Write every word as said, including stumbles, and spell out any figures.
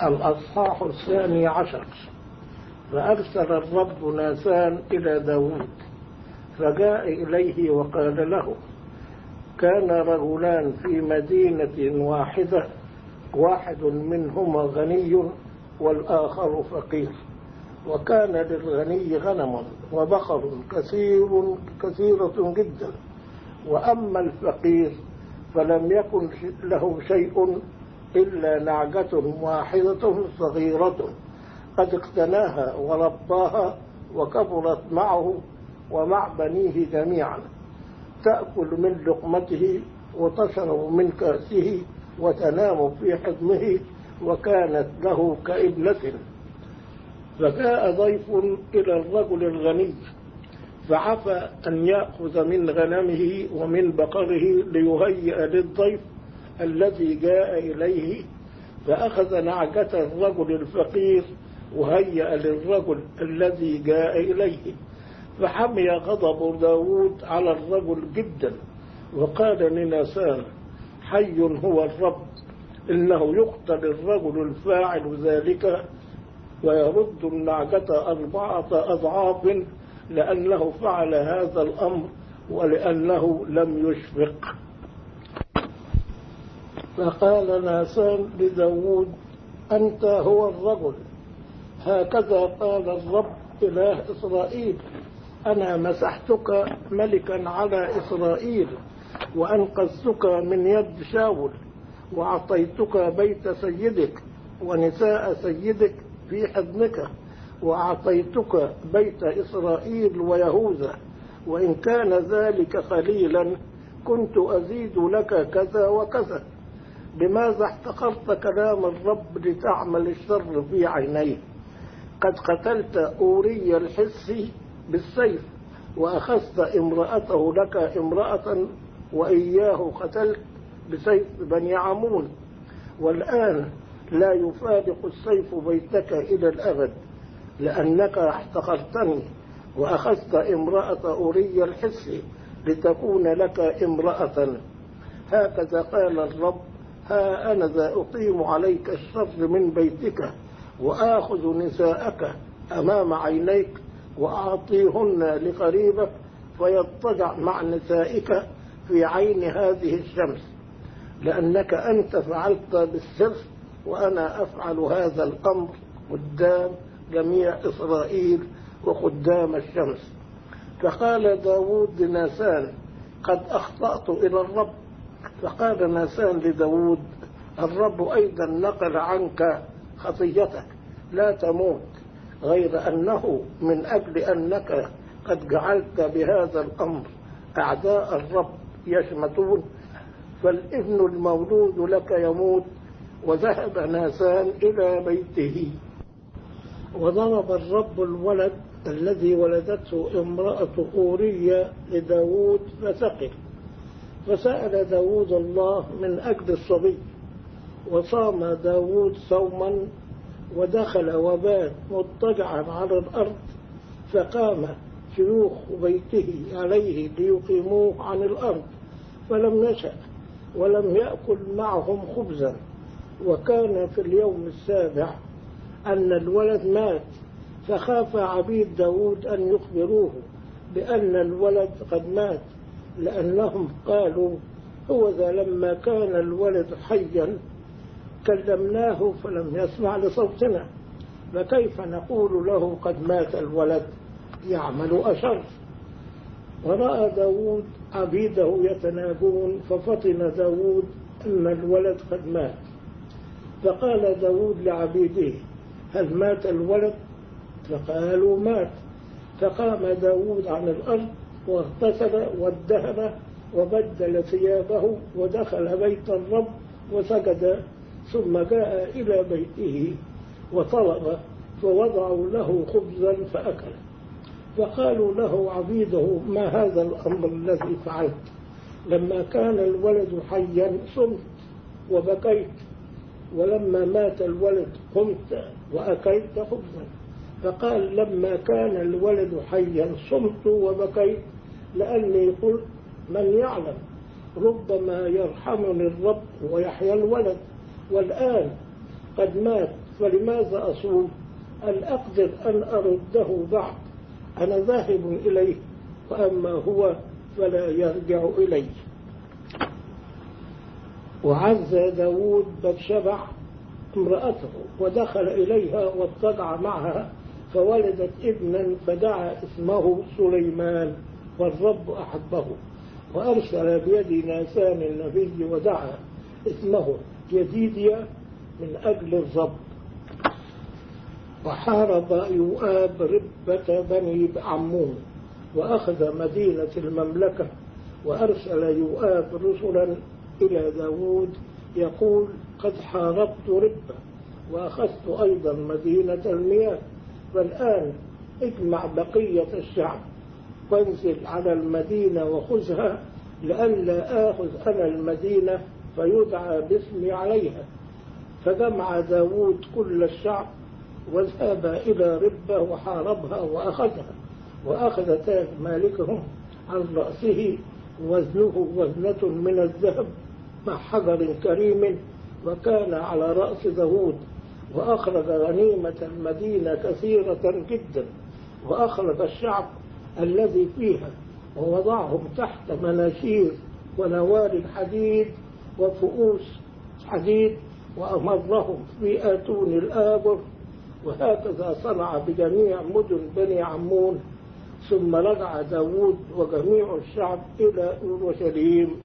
الأصحاح الثاني عشر. فأرسل الرب ناسان إلى داود فجاء إليه وقال له: كان رجلان في مدينة واحدة، واحد منهما غني والآخر فقير، وكان للغني غنم وبقر كثير كثيرة جدا، وأما الفقير فلم يكن له شيء إلا نعجة واحدة صغيرة قد اقتناها ورباها وكبرت معه ومع بنيه جميعا، تأكل من لقمته وتشرب من كأسه وتنام في حضنه، وكانت له كابنة. فجاء ضيف إلى الرجل الغني فعفى أن يأخذ من غنمه ومن بقره ليهيئ للضيف الذي جاء إليه، فأخذ نعجة الرجل الفقير وهيأ للرجل الذي جاء إليه. فحمي غضب داود على الرجل جدا، وقال لناسان: حي هو الرب، إنه يقتل الرجل الفاعل ذلك ويرد النعجة أربعة أضعاف، لأنه فعل هذا الأمر ولأنه لم يشفق. فقال ناسان لداود: أنت هو الرجل، هكذا قال الرب إله إسرائيل: أنا مسحتك ملكا على إسرائيل، وأنقذتك من يد شاول، وأعطيتك بيت سيدك ونساء سيدك في حضنك، وأعطيتك بيت إسرائيل ويهوذا، وإن كان ذلك قليلا كنت أزيد لك كذا وكذا. لماذا احتقرت كلام الرب لتعمل الشر في عينيه؟ قد قتلت أوري الحسي بالسيف، وأخذت امرأته لك امرأة، وإياه قتلت بسيف بني عمون. والآن لا يفارق السيف بيتك إلى الأبد، لأنك احتقرتني وأخذت امرأة أوري الحسي لتكون لك امرأة. هكذا قال الرب: ها أنا ذا أقيم عليك الشر من بيتك، وآخذ نساءك أمام عينيك وأعطيهن لقريبك فيضطجع مع نسائك في عين هذه الشمس، لأنك أنت فعلت بالسر، وأنا أفعل هذا الأمر قدام جميع إسرائيل وقدام الشمس. فقال داود لناسان: قد أخطأت إلى الرب. فقال ناسان لداود: الرب أيضا نقل عنك خطيتك، لا تموت، غير أنه من أجل أنك قد جعلت بهذا الأمر أعداء الرب يشمتون، فالابن المولود لك يموت. وذهب ناسان إلى بيته. وضرب الرب الولد الذي ولدته امرأة أورية لداود فسقط. فسأل داود الله من أجل الصبي، وصام داود صوما، ودخل وبات مضطجعا على الأرض. فقام شيوخ بيته عليه ليقيموه عن الأرض، فلم يشأ ولم يأكل معهم خبزا. وكان في اليوم السابع أن الولد مات، فخاف عبيد داود أن يخبروه بأن الولد قد مات، لأنهم قالوا: هو ذا لما كان الولد حيا كلمناه فلم يسمع لصوتنا، فكيف نقول له قد مات الولد؟ يعمل أشر. ورأى داود عبيده يتناجون، ففطن داود أن الولد قد مات. فقال داود لعبيده: هل مات الولد؟ فقالوا: مات. فقام داود عن الأرض واغتسل وادهن وبدل ثيابه ودخل بيت الرب وسجد، ثم جاء إلى بيته وطلب، فوضعوا له خبزا فأكل. فقالوا له عبيده: ما هذا الأمر الذي فعلت؟ لما كان الولد حيا صمت وبكيت، ولما مات الولد قمت وأكلت خبزا. فقال: لما كان الولد حيا صمت وبكيت، لأني قلت: من يعلم، ربما يرحمني الرب ويحيى الولد. والآن قد مات، فلماذا أصوم؟ أن أقدر أن أرده بعد، أنا ذاهب إليه، وأما هو فلا يرجع إليه. وعز داود بتشبع امرأته ودخل إليها واضطجع معها فولدت ابنا فدعا اسمه سليمان والرب أحبه، وأرسل بيد ناسان النبي ودعا اسمه يديديا من أجل الرب. وحارب يؤاب ربة بني عمون وأخذ مدينة المملكة، وأرسل يؤاب رسلا إلى داود يقول قد حاربت ربة وأخذت أيضا مدينة المياه، فالآن اجمع بقية الشعب وانزل على المدينة وخذها، لئلا آخذ أنا المدينة فيدعى باسمي عليها. فجمع داود كل الشعب وذهب إلى ربة وحاربها وأخذها، وأخذ تاج مالكهم عن رأسه وزنه وزنة من الذهب مع حجر كريم وكان على رأس داود، وأخرج غنيمة المدينة كثيرة جدا، وأخرج الشعب الذي فيها ووضعهم تحت مناشير ونوال حديد وفؤوس حديد، وأمرهم في آتون الآبر، وهكذا صنع بجميع مدن بني عمون. ثم رجع داود وجميع الشعب إلى أورشليم.